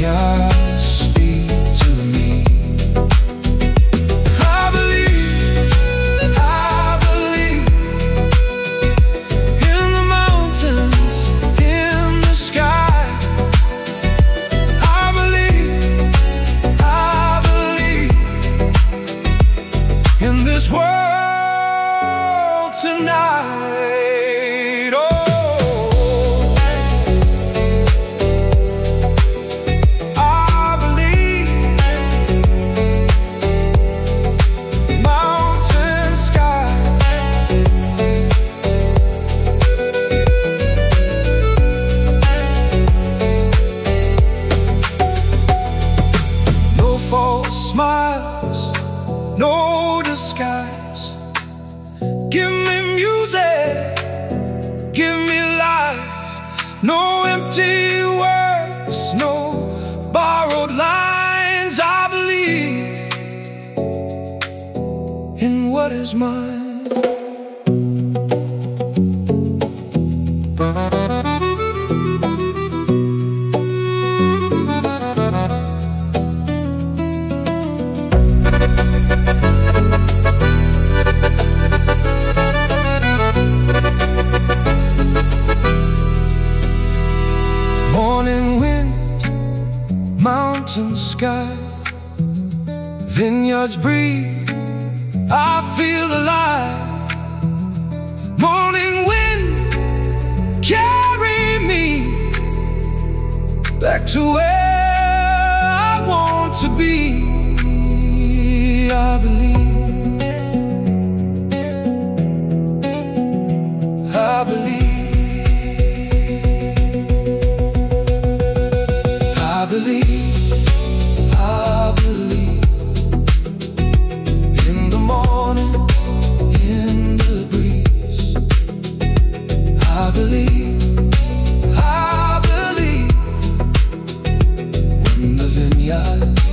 vineyards speak to me. I believe in the mountains, in the sky. I believe in this world tonight. Oh, I believe. Mountain sky. No false smiles, no disguise. Give me music, give me life. No empty words, no borrowed lines. I believe in what is mine. Morning wind, mountain sky, vineyards breathe, I feel alive. Morning wind, carry me back to where I want to be. I believe, I believe. I believe in the morning, in the breeze. I believe in the vineyard.